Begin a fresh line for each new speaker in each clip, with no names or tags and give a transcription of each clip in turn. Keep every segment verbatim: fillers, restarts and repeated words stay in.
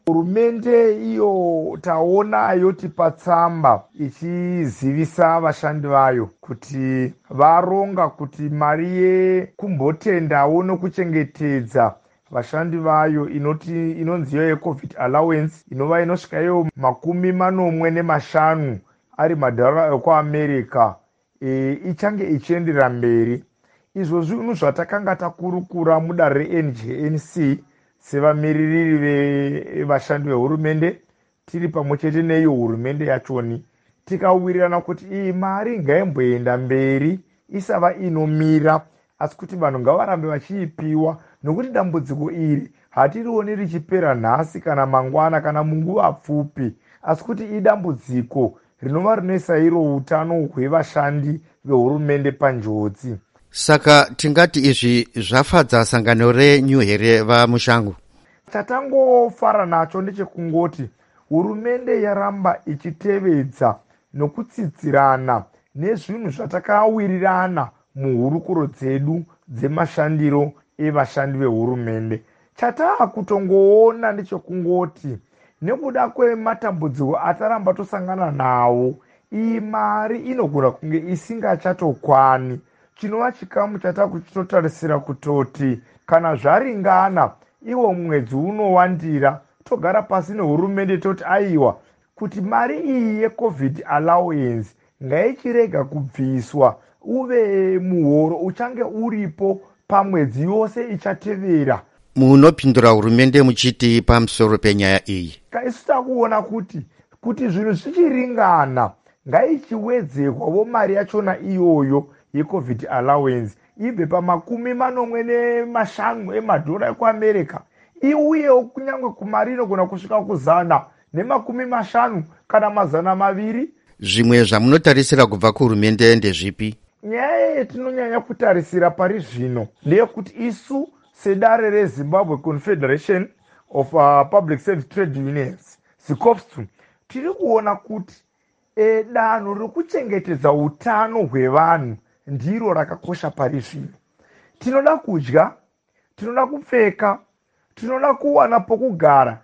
Hurumende iyo taona yotipa tsamba ichizivisa vashandi vayo kuti varonga kuti mari yekumbotendawo nokuchengetedza vashandi vayo inoti inonzi iyo yecovid allowance inova inosvika iyo makumi manomwe nemashanu ari madhara ekuamerica e, ichange ichiendera mberi. Izvozvi unhu zvatakanga takurukura mudare re-N J N C sevamiririri vevashandi vehurumende tiri pamwe chete neiyo hurumende yachoni, tikawirirana kuti iyi mari ngaimboenda mberi isava inomira, asi kuti vanhu ngavarambe vachiipiwa, nokuti dambudziko iri hatirioni richipera nhasi kana mangwana kana munguva pfupi, asi kuti idambudziko rinova rinoisa iro utano hwevashandi vehurumende panjodzi.
Saka tingati izvi zvafadza sangano renyu here vamushango?
Chatangofara nacho ndechekungoti hurumende yaramba ichitevedza nokutsidzirana nezvinhu zvatakawirirana muhurukuro dzedu dzemashandiro evashandi vehurumende. Chataakutongoona ndechekungoti nekuda kwematambudziko ataramba tosangana nawo, iyi mari inogona kunge isingachatokwani. Chinova chikamu chatakuchitotarisira kutoti kana zvaringana iwo mwedzi unowandira togara pasi nehurumende toti aiwa kuti mari iyi yecovid allowance ngaichirega kubviswa, uve muhoro uchange uripo pamwedzi yose ichatevera.
Munopindura hurumende muchiti pamusoro penyaya iyi?
Isu takuona kuti kuti zvinhu zvichiringana ngaichiwedzerwawo mari yachona iyoyo yecovid allowance ibve pamakumi manomwe nemashanu emadhora ekuamerica iuyewo kunyange kumari inogona kusvika kuzana nemakumi mashanu kana mazana maviri.
Zvimwe zvamunotarisira kubva kuhurumende ndezvipi?
Nyaya yetinonyanya kutarisira pari zvino ndeyekuti isu sedare reZimbabwe Confederation of uh, Public Service Trade Unions ZICOPSTU tiri kuona kuti e, danho rekuchengetedza utano hwevanhu ndiro rakakosha pari zvino. Tinoda kudya, tinoda kupfeka, tinoda kuwana pokugara,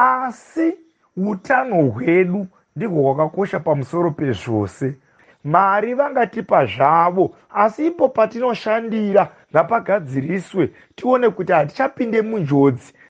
asi utano hwedu ndihwo hwakakosha pamusoro pezvose. Mari vangatipa zvavo, asi ipo patinoshandira ngapagadziriswe tione kuti hatichapinde munjodzi